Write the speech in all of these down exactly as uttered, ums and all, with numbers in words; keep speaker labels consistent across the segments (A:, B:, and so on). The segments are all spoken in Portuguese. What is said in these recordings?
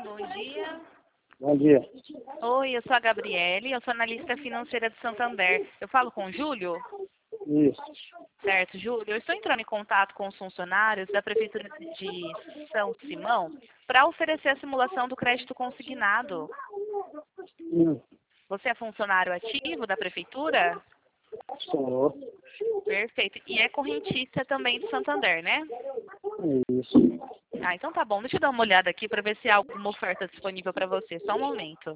A: bom dia.
B: Bom dia.
A: Oi, eu sou a Gabriele, eu sou analista financeira de Santander. Eu falo com o Júlio?
B: Isso.
A: Certo, Júlio. Eu estou entrando em contato com os funcionários da Prefeitura de São Simão para oferecer a simulação do crédito consignado.
B: Hum,
A: Você é funcionário ativo da Prefeitura?
B: sou.
A: Perfeito. E é correntista também de Santander, né?
B: Isso.
A: Ah, então tá bom. Deixa eu dar uma olhada aqui para ver se há alguma oferta disponível para você. Só um momento.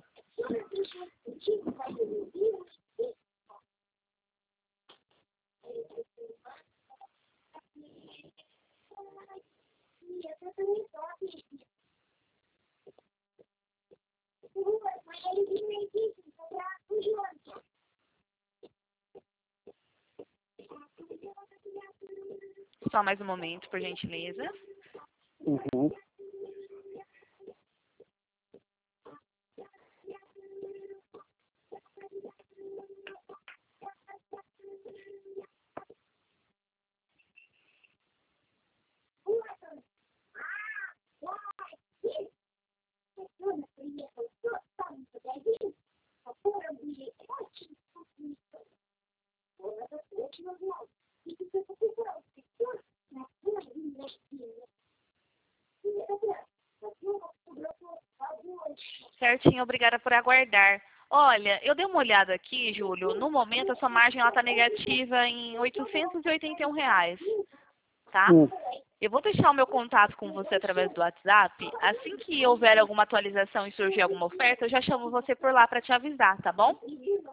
A: Só mais um momento, por gentileza.
B: Uhum.
A: Certinho, obrigada por aguardar. Olha, eu dei uma olhada aqui, Júlio. No momento, a sua margem está negativa em oitocentos e oitenta e um reais, tá?
B: Hum,
A: Eu vou deixar o meu contato com você através do WhatsApp. Assim que houver alguma atualização e surgir alguma oferta, eu já chamo você por lá para te avisar, tá bom?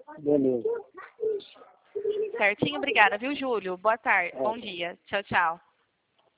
B: beleza.
A: Certinho, obrigada, viu, Júlio? Boa tarde,
B: É.
A: bom dia. Tchau, tchau.